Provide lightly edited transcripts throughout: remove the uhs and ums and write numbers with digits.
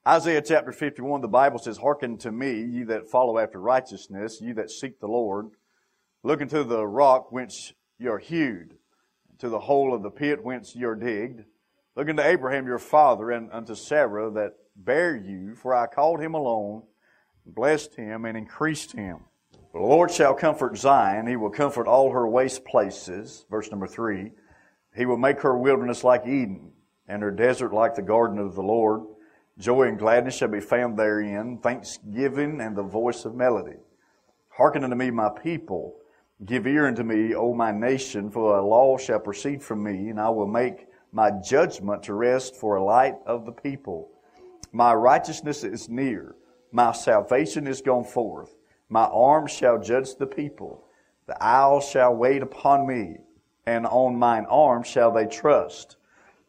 Isaiah chapter 51, the Bible says, "Hearken to me, ye that follow after righteousness, ye that seek the Lord. Look unto the rock whence ye are hewed, to the hole of the pit whence ye are digged. Look unto Abraham your father, and unto Sarah that bare you, for I called him alone, blessed him, and increased him. The Lord shall comfort Zion, he will comfort all her waste places." Verse number 3. "He will make her wilderness like Eden, and her desert like the garden of the Lord. Joy and gladness shall be found therein, thanksgiving and the voice of melody. Hearken unto me, my people. Give ear unto me, O my nation, for a law shall proceed from me, and I will make my judgment to rest for a light of the people. My righteousness is near, my salvation is gone forth. My arm shall judge the people. The isles shall wait upon me, and on mine arm shall they trust.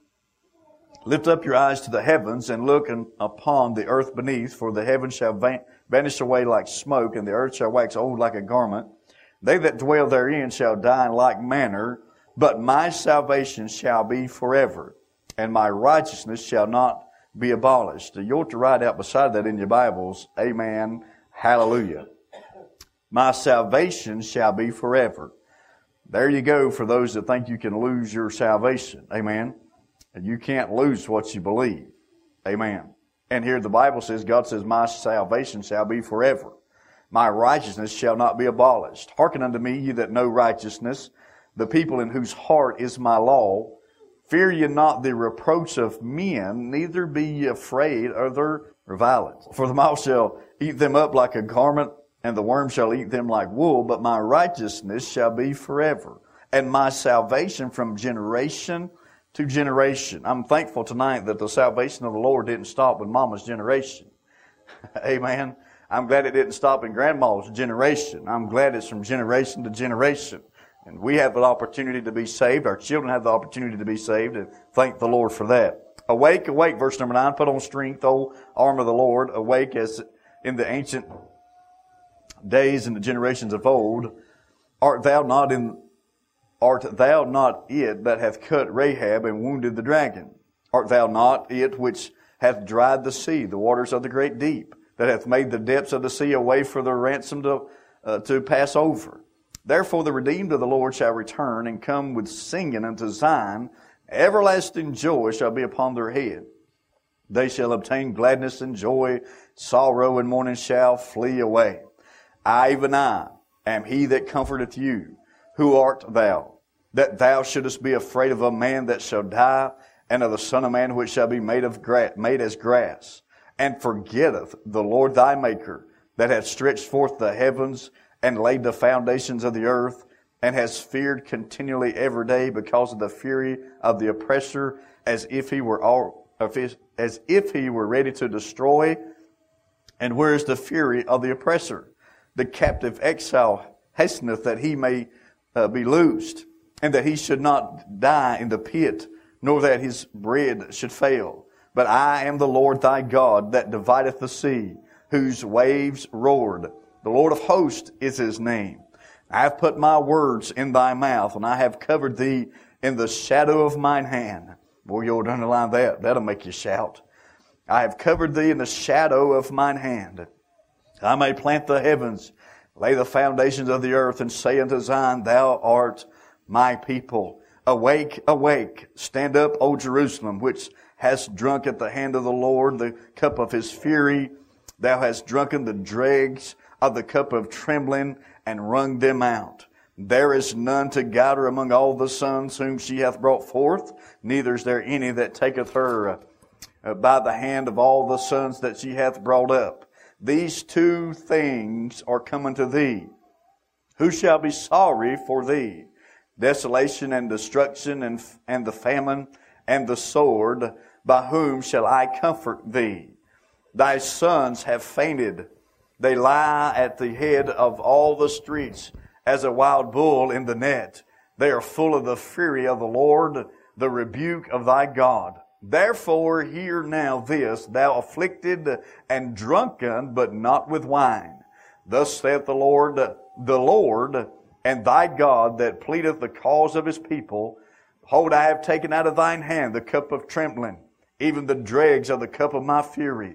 Lift up your eyes to the heavens, and look upon the earth beneath, for the heavens shall vanish away like smoke, and the earth shall wax old like a garment. They that dwell therein shall die in like manner, but my salvation shall be forever, and my righteousness shall not be abolished." You ought to write out beside that in your Bibles, amen, hallelujah. My salvation shall be forever. There you go for those that think you can lose your salvation, amen. And you can't lose what you believe. Amen. And here the Bible says, God says, "My salvation shall be forever. My righteousness shall not be abolished. Hearken unto me, ye that know righteousness, the people in whose heart is my law. Fear ye not the reproach of men, neither be ye afraid of their revilings. For the moth shall eat them up like a garment, and the worm shall eat them like wool, but my righteousness shall be forever, and my salvation from generation to generation." I'm thankful tonight that the salvation of the Lord didn't stop with Mama's generation. Amen. I'm glad it didn't stop in Grandma's generation. I'm glad it's from generation to generation. And we have the opportunity to be saved. Our children have the opportunity to be saved. And thank the Lord for that. "Awake, awake," verse number 9. "Put on strength, O arm of the Lord. Awake as in the ancient days and the generations of old. Art thou not it that hath cut Rahab and wounded the dragon? Art thou not it which hath dried the sea, the waters of the great deep, that hath made the depths of the sea a way for the ransom to pass over? Therefore the redeemed of the Lord shall return and come with singing unto Zion. Everlasting joy shall be upon their head. They shall obtain gladness and joy. Sorrow and mourning shall flee away. I, even I, am he that comforteth you. Who art thou, that thou shouldest be afraid of a man that shall die, and of the Son of Man which shall be made as grass? And forgetteth the Lord thy Maker, that hath stretched forth the heavens, and laid the foundations of the earth, and has feared continually every day because of the fury of the oppressor, as if he were ready to destroy. And where is the fury of the oppressor? The captive exile hasteneth that he may be loosed, and that he should not die in the pit, nor that his bread should fail. But I am the Lord thy God, that divideth the sea, whose waves roared. The Lord of hosts is his name. I have put my words in thy mouth, and I have covered thee in the shadow of mine hand. Boy, you ought to underline that. That'll make you shout. I have covered thee in the shadow of mine hand. I may plant the heavens, lay the foundations of the earth, and say unto Zion, Thou art my people. Awake, awake, stand up, O Jerusalem, which hast drunk at the hand of the Lord the cup of his fury. Thou hast drunken the dregs of the cup of trembling, and wrung them out. There is none to guide her among all the sons whom she hath brought forth, neither is there any that taketh her by the hand of all the sons that she hath brought up. These two things are coming to thee. Who shall be sorry for thee? Desolation and destruction and the famine and the sword. By whom shall I comfort thee? Thy sons have fainted. They lie at the head of all the streets as a wild bull in the net. They are full of the fury of the Lord, the rebuke of thy God. Therefore hear now this, thou afflicted and drunken, but not with wine. Thus saith the Lord, and thy God that pleadeth the cause of his people. Behold, I have taken out of thine hand the cup of trembling, even the dregs of the cup of my fury.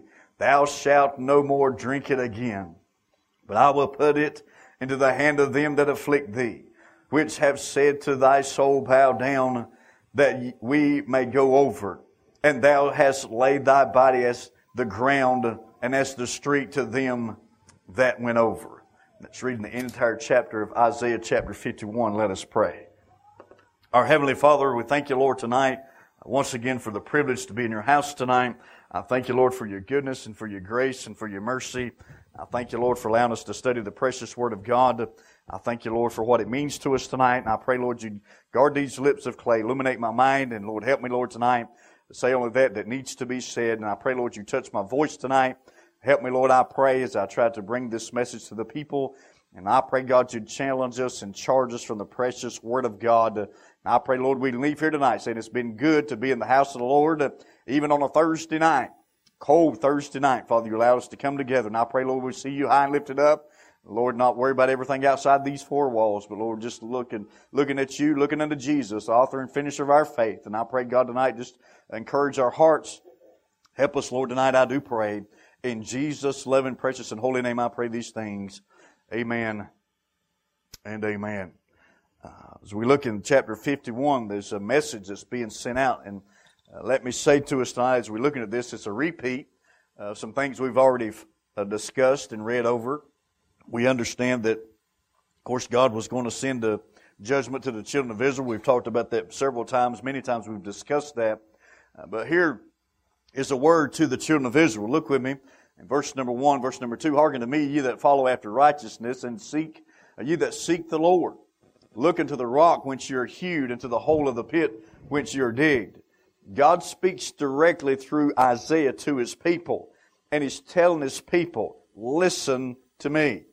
thou shalt no more drink it again. But I will put it into the hand of them that afflict thee, which have said to thy soul, bow down, that we may go over. And thou hast laid thy body as the ground and as the street to them that went over. That's reading the entire chapter of Isaiah chapter 51. Let us pray. Our Heavenly Father, we thank you, Lord, tonight, once again for the privilege to be in your house tonight. I thank you, Lord, for your goodness and for your grace and for your mercy. I thank you, Lord, for allowing us to study the precious Word of God. I thank you, Lord, for what it means to us tonight. And I pray, Lord, you guard these lips of clay, illuminate my mind, and Lord, help me, Lord, tonight to say only that needs to be said. And I pray, Lord, you touch my voice tonight. Help me, Lord, I pray, as I try to bring this message to the people. And I pray, God, you'd challenge us and charge us from the precious Word of God. And I pray, Lord, we leave here tonight saying it's been good to be in the house of the Lord, even on a Thursday night. Cold Thursday night, Father, you allowed us to come together. And I pray, Lord, we see you high and lifted up. Lord, not worry about everything outside these four walls, but Lord, just looking at you, looking unto Jesus, the author and finisher of our faith. And I pray, God, tonight, just encourage our hearts. Help us, Lord, tonight, I do pray. In Jesus' loving, precious, and holy name, I pray these things. Amen and amen. As we look in chapter 51, there's a message that's being sent out. And let me say to us tonight, as we're looking at this, it's a repeat of some things we've already discussed and read over. We understand that, of course, God was going to send a judgment to the children of Israel. We've talked about that several times. Many times we've discussed that. But here is a word to the children of Israel. Look with me in verse number 1, verse number 2. Hearken to me, ye that follow after righteousness, and ye that seek the Lord. Look into the rock whence you are hewed, into the hole of the pit whence you are digged. God speaks directly through Isaiah to His people. And He's telling His people, listen to me.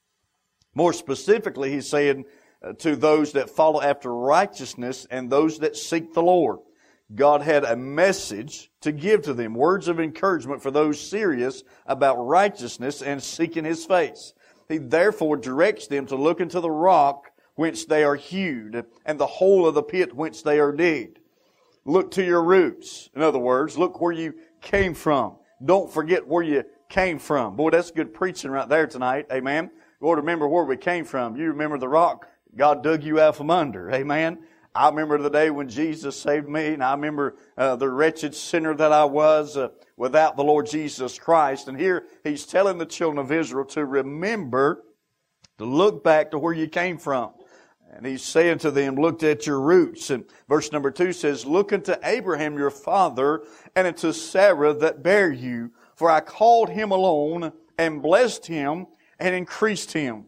More specifically, He's saying to those that follow after righteousness and those that seek the Lord. God had a message to give to them, words of encouragement for those serious about righteousness and seeking His face. He therefore directs them to look into the rock whence they are hewed, and the hole of the pit whence they are digged. Look to your roots. In other words, look where you came from. Don't forget where you came from. Boy, that's good preaching right there tonight. Amen. You ought to remember where we came from. You remember the rock God dug you out from under. Amen. I remember the day when Jesus saved me, and I remember the wretched sinner that I was without the Lord Jesus Christ. And here He's telling the children of Israel to remember, to look back to where you came from. And He's saying to them, look at your roots. And verse number 2 says, look unto Abraham your father, and unto Sarah that bare you. For I called him alone, and blessed him, and increased him.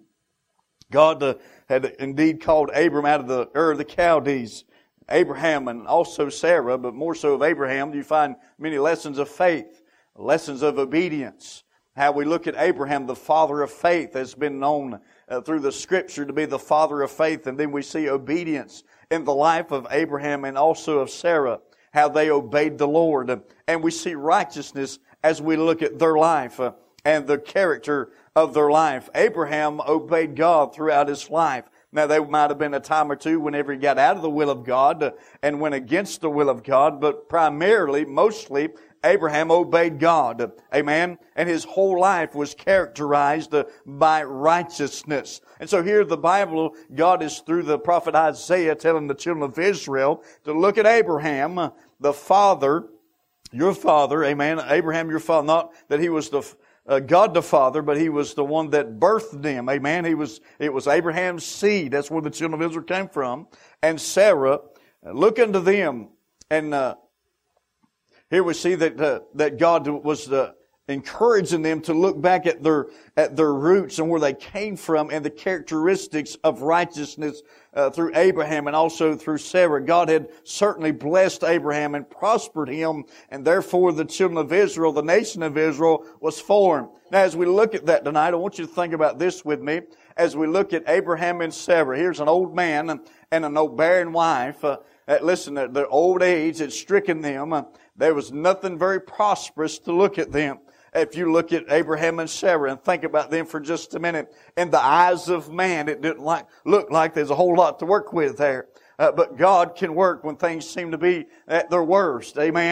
God had indeed called Abram out of the Ur of the Chaldees. Abraham and also Sarah, but more so of Abraham, you find many lessons of faith, lessons of obedience. How we look at Abraham, the father of faith, has been known through the Scripture to be the father of faith. And then we see obedience in the life of Abraham and also of Sarah, how they obeyed the Lord. And we see righteousness as we look at their life and the character of their life. Abraham obeyed God throughout his life. Now, there might have been a time or two whenever he got out of the will of God and went against the will of God, but primarily, mostly, Abraham obeyed God. Amen. And his whole life was characterized by righteousness. And so here the Bible, God is through the prophet Isaiah telling the children of Israel to look at Abraham, the father, your father, amen. Abraham, your father, not that he was the God the Father, but he was the one that birthed them. Amen. It was Abraham's seed. That's where the children of Israel came from. And Sarah, look unto them. And here we see that God was encouraging them to look back at their roots and where they came from and the characteristics of righteousness through Abraham and also through Sarah. God had certainly blessed Abraham and prospered him, and therefore the children of Israel, the nation of Israel, was formed. Now, as we look at that tonight, I want you to think about this with me. As we look at Abraham and Sarah, here's an old man and an old barren wife. Listen, their old age had stricken them. There was nothing very prosperous to look at them. If you look at Abraham and Sarah and think about them for just a minute, in the eyes of man, it didn't look like there's a whole lot to work with there. But God can work when things seem to be at their worst. Amen.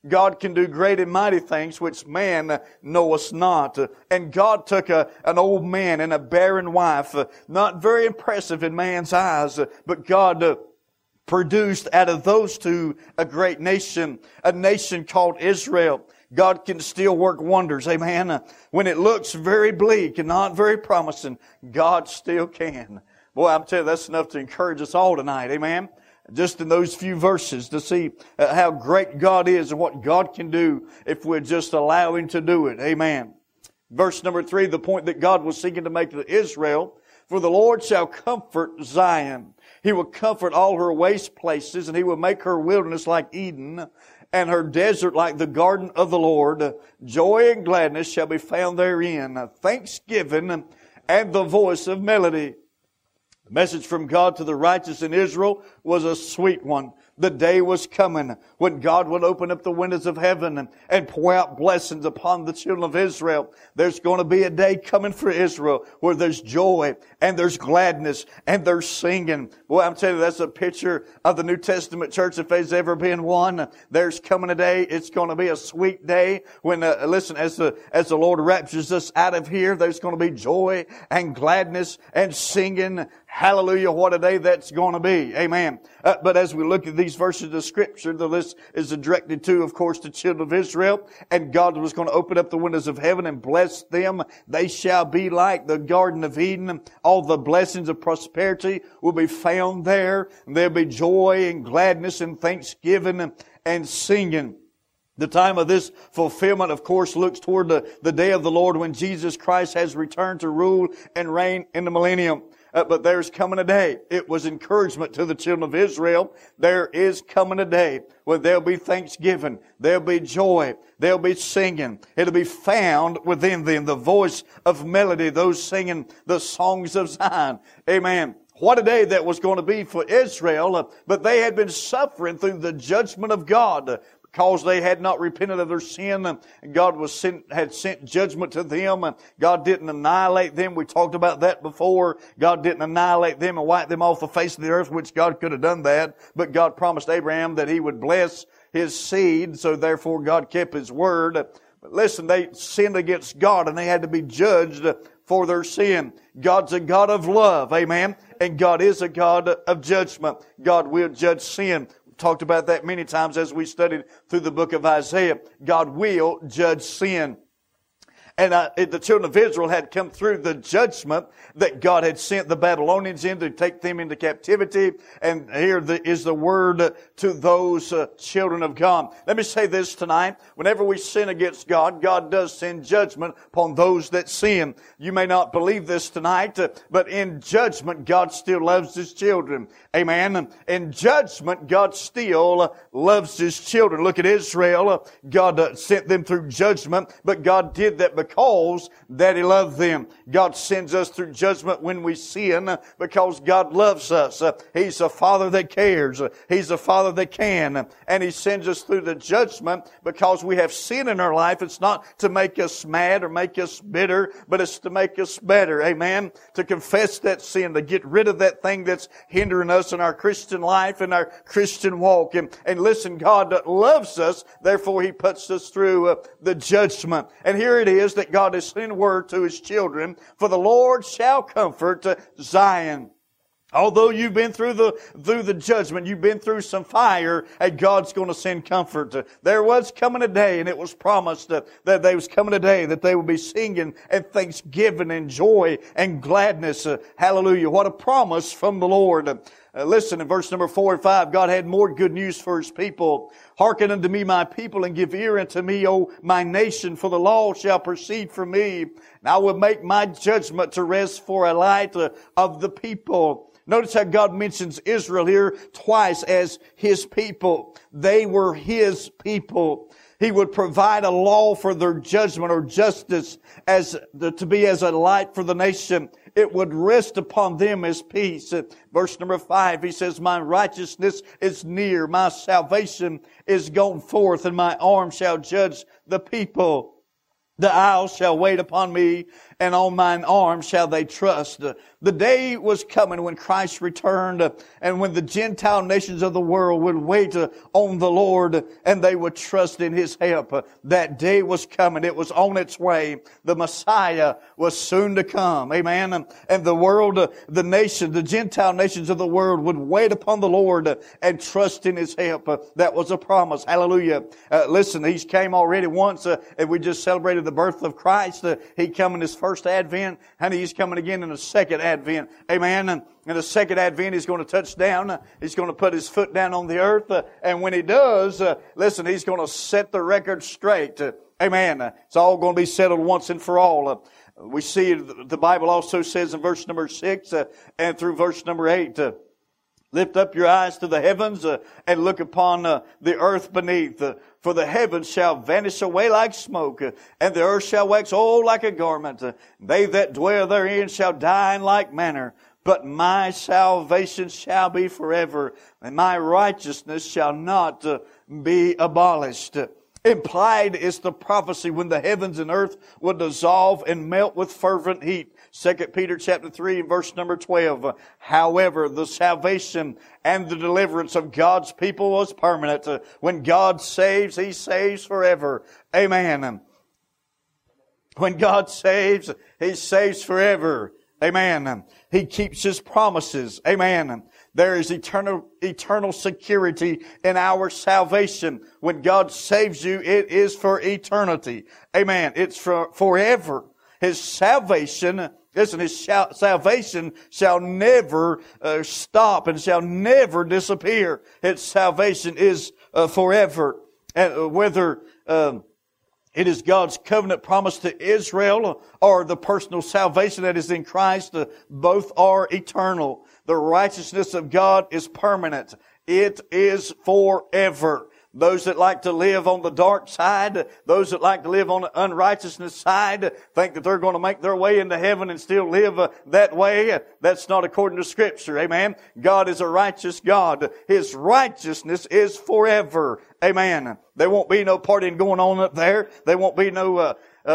God can do great and mighty things which man knoweth not. And God took an old man and a barren wife, not very impressive in man's eyes, but God produced out of those two a great nation, a nation called Israel. God can still work wonders, amen. When it looks very bleak and not very promising, God still can. Boy, I'm telling you, that's enough to encourage us all tonight, amen. Just in those few verses to see how great God is and what God can do if we just allow Him to do it. Amen. Verse number 3, the point that God was seeking to make to Israel, for the Lord shall comfort Zion. He will comfort all her waste places, and He will make her wilderness like Eden, and her desert like the garden of the Lord. Joy and gladness shall be found therein, thanksgiving and the voice of melody. The message from God to the righteous in Israel was a sweet one. The day was coming when God would open up the windows of heaven and pour out blessings upon the children of Israel. There's going to be a day coming for Israel where there's joy and there's gladness and there's singing. Boy, I'm telling you, that's a picture of the New Testament church if there's ever been one. There's coming a day, it's going to be a sweet day when, listen, as the Lord raptures us out of here, there's going to be joy and gladness and singing. Hallelujah, what a day that's going to be. Amen. But as we look at these verses of Scripture, the list is directed to, of course, the children of Israel. And God was going to open up the windows of heaven and bless them. They shall be like the Garden of Eden. All the blessings of prosperity will be found there. And there'll be joy and gladness and thanksgiving and singing. The time of this fulfillment, of course, looks toward the day of the Lord when Jesus Christ has returned to rule and reign in the millennium. But there's coming a day. It was encouragement to the children of Israel. There is coming a day when there'll be thanksgiving. There'll be joy. There'll be singing. It'll be found within them. The voice of melody, those singing the songs of Zion. Amen. What a day that was going to be for Israel. But they had been suffering through the judgment of God. Because they had not repented of their sin, and God had sent judgment to them, and God didn't annihilate them. We talked about that before. God didn't annihilate them and wipe them off the face of the earth, which God could have done that. But God promised Abraham that He would bless his seed, so therefore God kept His word. But listen, they sinned against God, and they had to be judged for their sin. God's a God of love, amen? And God is a God of judgment. God will judge sin. Talked about that many times as we studied through the book of Isaiah. God will judge sin. And the children of Israel had come through the judgment that God had sent the Babylonians in to take them into captivity. And here is the word to those children of God. Let me say this tonight. Whenever we sin against God, God does send judgment upon those that sin. You may not believe this tonight, but in judgment, God still loves His children. Amen. In judgment, God still loves His children. Look at Israel. God sent them through judgment, but God did that because that He loved them. God sends us through judgment when we sin because God loves us. He's a Father that cares. He's a Father that can. And He sends us through the judgment because we have sin in our life. It's not to make us mad or make us bitter, but it's to make us better. Amen. To confess that sin, to get rid of that thing that's hindering us in our Christian life and our Christian walk. And listen, God loves us. Therefore, He puts us through the judgment. And here it is that God has sent word to His children, for the Lord shall comfort Zion. Although you've been through the judgment, you've been through some fire, and God's going to send comfort. There was coming a day, and it was promised that there was coming a day that they would be singing and thanksgiving and joy and gladness. Hallelujah. What a promise from the Lord. Listen, in verse number 4 and 5, God had more good news for His people. Hearken unto me, my people, and give ear unto me, O my nation, for the law shall proceed from me. And I will make my judgment to rest for a light of the people. Notice how God mentions Israel here twice as His people. They were His people. He would provide a law for their judgment or justice to be as a light for the nation. It would rest upon them as peace. Verse number 5, He says, my righteousness is near, my salvation is gone forth, and my arm shall judge the people. The isles shall wait upon me, and on mine arm shall they trust. The day was coming when Christ returned, and when the Gentile nations of the world would wait on the Lord, and they would trust in His help. That day was coming. It was on its way. The Messiah was soon to come. Amen. And the world, the nation, the Gentile nations of the world would wait upon the Lord and trust in His help. That was a promise. Hallelujah. Listen, He's came already once, and we just celebrated the birth of Christ. He come in His first advent, and He's coming again in the second advent. Amen. And in the second advent, He's going to touch down. He's going to put His foot down on the earth. And when He does, listen, He's going to set the record straight. Amen. It's all going to be settled once and for all. We see the Bible also says in verse number 6 and through verse number 8, lift up your eyes to the heavens and look upon the earth beneath. For the heavens shall vanish away like smoke, and the earth shall wax old like a garment. They that dwell therein shall die in like manner. But my salvation shall be forever, and my righteousness shall not be abolished. Implied is the prophecy when the heavens and earth will dissolve and melt with fervent heat. 2 Peter chapter 3 and verse number 12. However, the salvation and the deliverance of God's people was permanent. When God saves, He saves forever. Amen. When God saves, He saves forever. Amen. He keeps His promises. Amen. There is eternal security in our salvation. When God saves you, it is for eternity. Amen. It's for forever. His salvation, listen, His salvation shall never stop and shall never disappear. His salvation is forever. And whether it is God's covenant promise to Israel or the personal salvation that is in Christ, both are eternal. The righteousness of God is permanent. It is forever. Those that like to live on the dark side, those that like to live on the unrighteousness side, think that they're going to make their way into heaven and still live that way. That's not according to Scripture. Amen. God is a righteous God. His righteousness is forever. Amen. There won't be no partying going on up there. There won't be no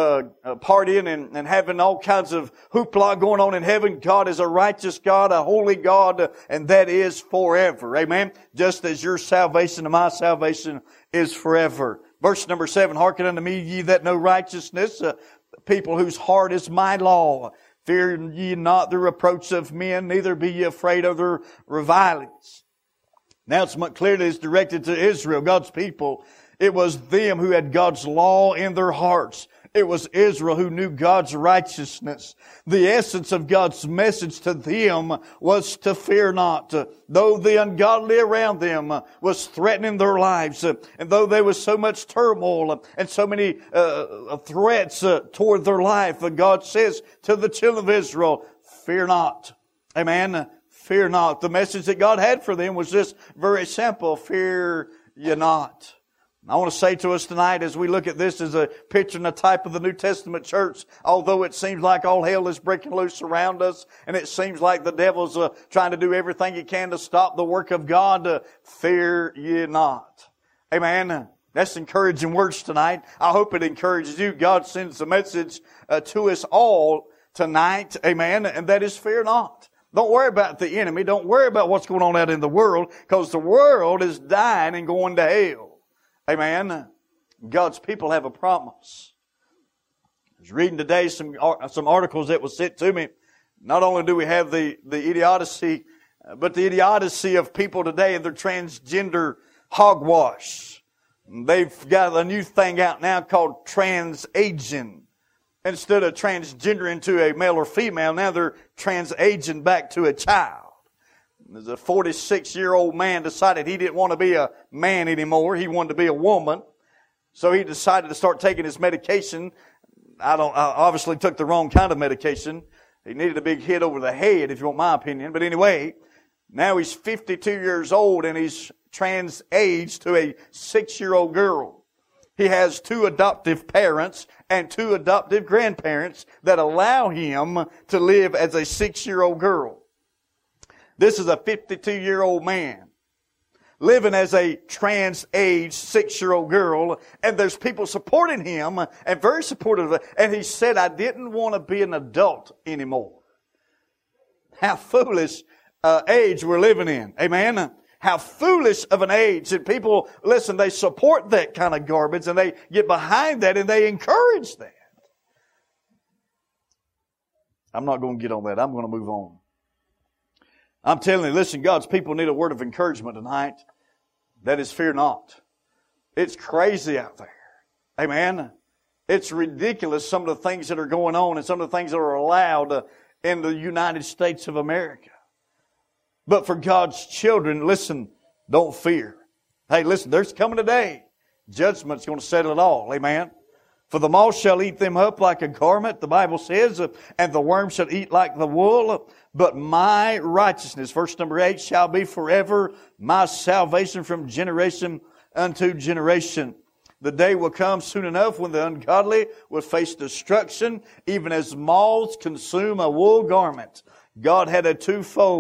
partying and having all kinds of hoopla going on in heaven. God is a righteous God, a holy God, and that is forever. Amen. Just as your salvation and my salvation is forever. Verse number 7, hearken unto me, ye that know righteousness, people whose heart is my law. Fear ye not the reproach of men, neither be ye afraid of their revilings. Announcement clearly is directed to Israel, God's people. It was them who had God's law in their hearts. It was Israel who knew God's righteousness. The essence of God's message to them was to fear not. Though the ungodly around them was threatening their lives, and though there was so much turmoil and so many threats toward their life, God says to the children of Israel, fear not. Amen. Fear not. The message that God had for them was just very simple. Fear ye not. I want to say to us tonight as we look at this as a picture and a type of the New Testament church, although it seems like all hell is breaking loose around us and it seems like the devil's trying to do everything he can to stop the work of God, fear ye not. Amen. That's encouraging words tonight. I hope it encourages you. God sends a message to us all tonight. Amen. And that is fear not. Don't worry about the enemy. Don't worry about what's going on out in the world, because the world is dying and going to hell. Amen. God's people have a promise. I was reading today some articles that was sent to me. Not only do we have the idiocy, but the idiocy of people today and their transgender hogwash. They've got a new thing out now called trans-aging. Instead of transgendering to a male or female, now they're trans-aging back to a child. There's a 46-year-old man decided he didn't want to be a man anymore. He wanted to be a woman. So he decided to start taking his medication. I obviously took the wrong kind of medication. He needed a big hit over the head, if you want my opinion. But anyway, now he's 52 years old and he's trans-aged to a 6-year-old girl. He has 2 adoptive parents and 2 adoptive grandparents that allow him to live as a 6-year-old girl. This is a 52-year-old man. living as a trans-age 6-year-old girl, and there's people supporting him and very supportive of it. And he said, I didn't want to be an adult anymore. How foolish age we're living in. Amen? How foolish of an age. And people, listen, they support that kind of garbage and they get behind that and they encourage that. I'm not going to get on that. I'm going to move on. I'm telling you, listen, God's people need a word of encouragement tonight. That is, fear not. It's crazy out there. Amen? It's ridiculous, some of the things that are going on and some of the things that are allowed in the United States of America. But for God's children, listen, don't fear. Hey, listen, there's coming a day. Judgment's going to settle it all. Amen? For the moth shall eat them up like a garment, the Bible says, and the worm shall eat like the wool. But my righteousness, verse number 8, shall be forever, my salvation from generation unto generation. The day will come soon enough when the ungodly will face destruction, even as moths consume a wool garment. God had two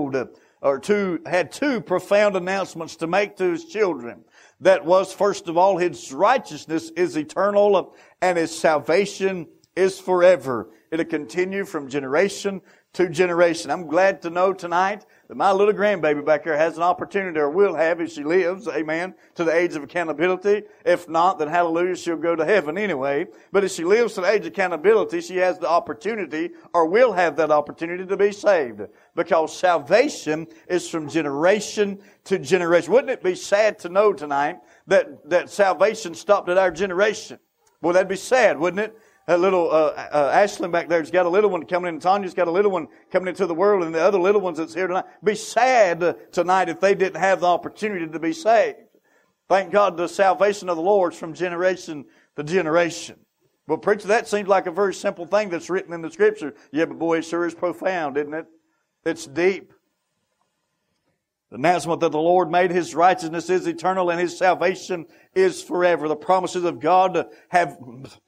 profound announcements to make to His children. That was, first of all, His righteousness is eternal and His salvation is forever. It'll continue from generation to generation. I'm glad to know tonight that my little grandbaby back there has an opportunity, or will have if she lives, amen, to the age of accountability. If not, then hallelujah, she'll go to heaven anyway. But if she lives to the age of accountability, she has the opportunity, or will have that opportunity, to be saved. Because salvation is from generation to generation. Wouldn't it be sad to know tonight that salvation stopped at our generation? Well, that'd be sad, wouldn't it? That little Ashlyn back there's got a little one coming in. Tanya's got a little one coming into the world, and the other little ones that's here tonight. Be sad tonight if they didn't have the opportunity to be saved. Thank God the salvation of the Lord is from generation to generation. Well, preacher, that seems like a very simple thing that's written in the Scripture. Yeah, but boy, it sure is profound, isn't it? It's deep. The announcement that the Lord made, His righteousness is eternal and His salvation is forever. The promises of God have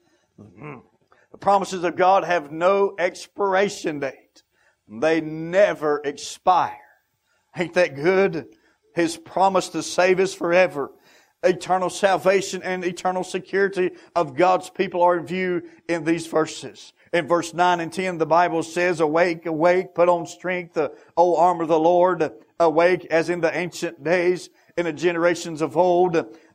no expiration date. They never expire. Ain't that good? His promise to save us forever. Eternal salvation and eternal security of God's people are in view in these verses. In verse 9 and 10, the Bible says, Awake, awake, put on strength, O arm of the Lord. Awake as in the ancient days, in the generations of old.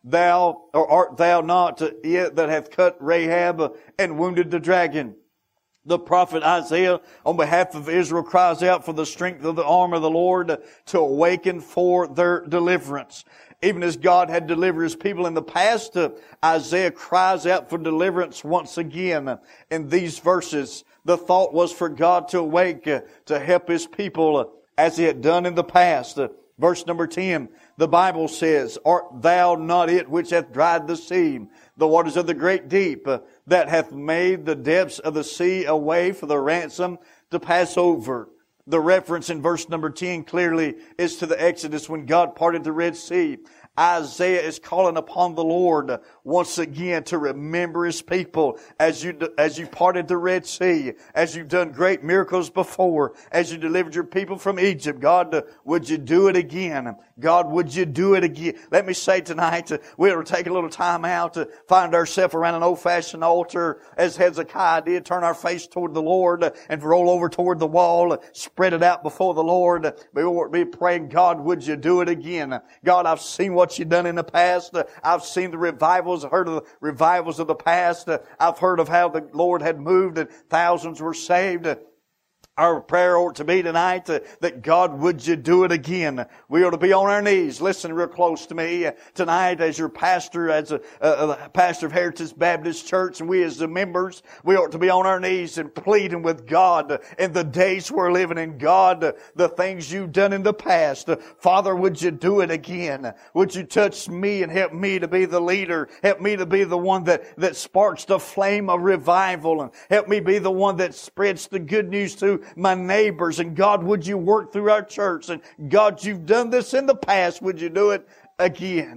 Art thou not it that hath cut Rahab and wounded the dragon? The prophet Isaiah, on behalf of Israel, cries out for the strength of the arm of the Lord to awaken for their deliverance. Even as God had delivered His people in the past, Isaiah cries out for deliverance once again. In these verses, the thought was for God to awake to help His people as He had done in the past. Verse number 10, the Bible says, Art thou not it which hath dried the sea, the waters of the great deep, that hath made the depths of the sea a way for the ransom to pass over? The reference in verse number 10 clearly is to the Exodus when God parted the Red Sea. Isaiah is calling upon the Lord once again to remember His people as you parted the Red Sea, as you've done great miracles before, as you delivered your people from Egypt. God, would you do it again? God, would you do it again? Let me say tonight, we'll take a little time out to find ourselves around an old-fashioned altar as Hezekiah did, turn our face toward the Lord and roll over toward the wall, spread it out before the Lord. We will be praying, God, would you do it again? God, I've seen what You've done in the past. I've seen the revivals, heard of the revivals of the past. I've heard of how the Lord had moved and thousands were saved. Our prayer ought to be tonight that God, would you do it again? We ought to be on our knees. Listen real close to me tonight as your pastor, as a pastor of Heritage Baptist Church, and we as the members, we ought to be on our knees and pleading with God in the days we're living in. God, the things You've done in the past, Father, would You do it again? Would You touch me and help me to be the leader? Help me to be the one that sparks the flame of revival, and help me be the one that spreads the good news to my neighbors. And God, would You work through our church? And God, You've done this in the past. Would You do it again?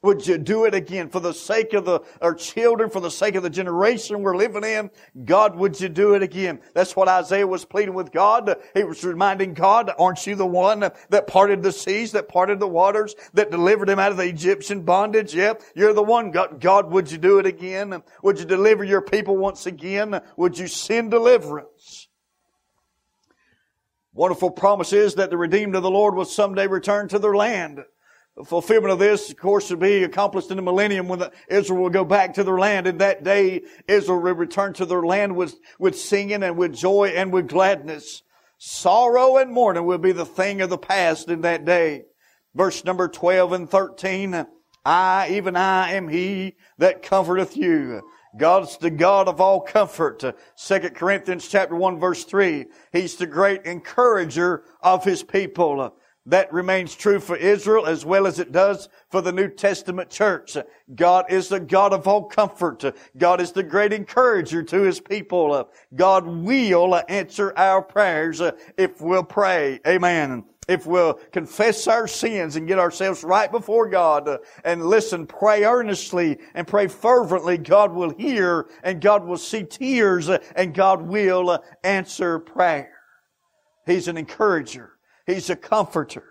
Would you do it again for the sake of our children, for the sake of the generation we're living in? God, would you do it again? That's what Isaiah was pleading with God. He was reminding God, aren't you the one that parted the seas, that parted the waters, that delivered him out of the Egyptian bondage? Yep, you're the one. God, would you do it again? Would you deliver your people once again? Would you send deliverance? Wonderful promise is that the redeemed of the Lord will someday return to their land. The fulfillment of this, of course, will be accomplished in the millennium when Israel will go back to their land. In that day, Israel will return to their land with singing and with joy and with gladness. Sorrow and mourning will be the thing of the past in that day. Verse number 12 and 13, I, even I, am He that comforteth you. God's the God of all comfort. 2 Corinthians chapter 1 verse 3, He's the great encourager of His people. That remains true for Israel as well as it does for the New Testament church. God is the God of all comfort. God is the great encourager to His people. God will answer our prayers if we'll pray. Amen. If we'll confess our sins and get ourselves right before God and listen, pray earnestly and pray fervently, God will hear and God will see tears and God will answer prayer. He's an encourager. He's a comforter.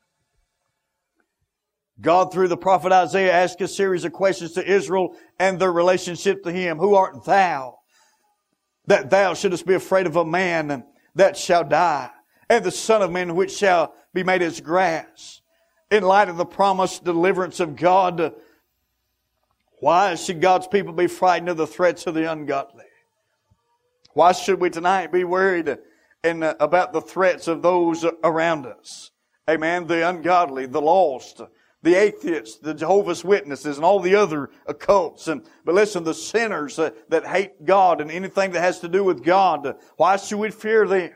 God, through the prophet Isaiah, asked a series of questions to Israel and their relationship to Him. Who art thou, that thou shouldest be afraid of a man that shall die, and the Son of Man which shall be made as grass? In light of the promised deliverance of God, why should God's people be frightened of the threats of the ungodly? Why should we tonight be worried about the threats of those around us? Amen. The ungodly, the lost, the atheists, the Jehovah's Witnesses, and all the other occults. But listen, the sinners that hate God and anything that has to do with God, why should we fear them?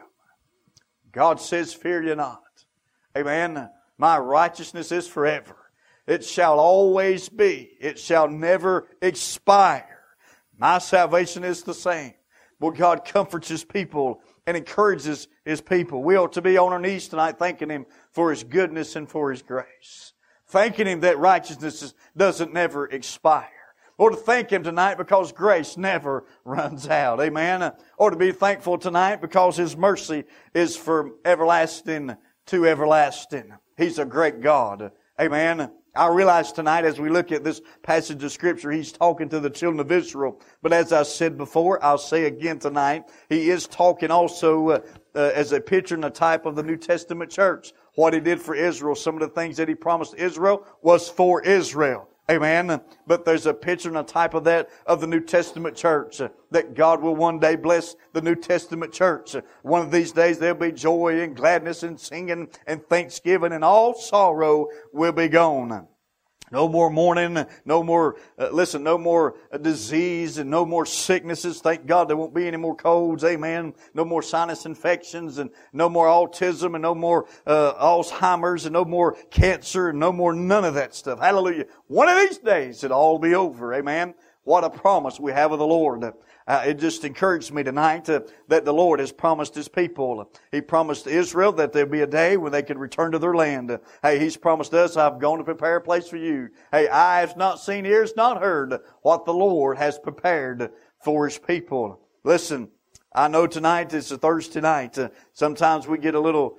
God says, fear ye not. Amen. My righteousness is forever. It shall always be. It shall never expire. My salvation is the same. Well, God comforts His people and encourages His people. We ought to be on our knees tonight thanking Him for His goodness and for His grace. Thanking Him that righteousness doesn't never expire. Or to thank Him tonight because grace never runs out. Amen. Or to be thankful tonight because His mercy is from everlasting to everlasting. He's a great God. Amen. I realize tonight as we look at this passage of Scripture, He's talking to the children of Israel. But as I said before, I'll say again tonight, He is talking also as a picture and a type of the New Testament church. What He did for Israel, some of the things that He promised Israel was for Israel. Amen. But there's a picture and a type of that of the New Testament church, that God will one day bless the New Testament church. One of these days there'll be joy and gladness and singing and thanksgiving, and all sorrow will be gone. No more mourning, no more, no more disease and no more sicknesses. Thank God there won't be any more colds. Amen. No more sinus infections and no more autism and no more Alzheimer's and no more cancer and no more none of that stuff. Hallelujah. One of these days it'll all be over. Amen. What a promise we have of the Lord. It just encouraged me tonight that the Lord has promised His people. He promised Israel that there'll be a day when they could return to their land. Hey, He's promised us, I've gone to prepare a place for you. Hey, eye has not seen, ears not heard what the Lord has prepared for His people. Listen, I know tonight is a Thursday night. Sometimes we get a little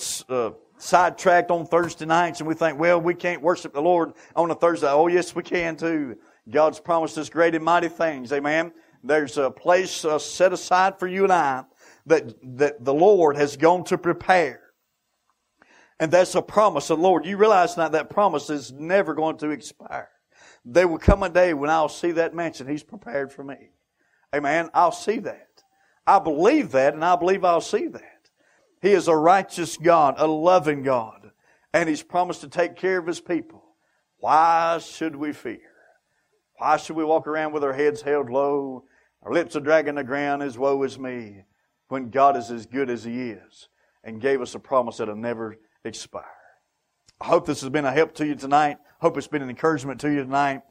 sidetracked on Thursday nights and we think, well, we can't worship the Lord on a Thursday. Oh, yes, we can too. God's promised us great and mighty things. Amen. There's a place set aside for you and I that the Lord has gone to prepare. And that's a promise of the Lord. You realize tonight that promise is never going to expire. There will come a day when I'll see that mansion He's prepared for me. Amen. I'll see that. I believe that, and I believe I'll see that. He is a righteous God, a loving God, and He's promised to take care of His people. Why should we fear? Why should we walk around with our heads held low, our lips are dragging the ground as woe is me, when God is as good as He is and gave us a promise that'll never expire? I hope this has been a help to you tonight. Hope it's been an encouragement to you tonight.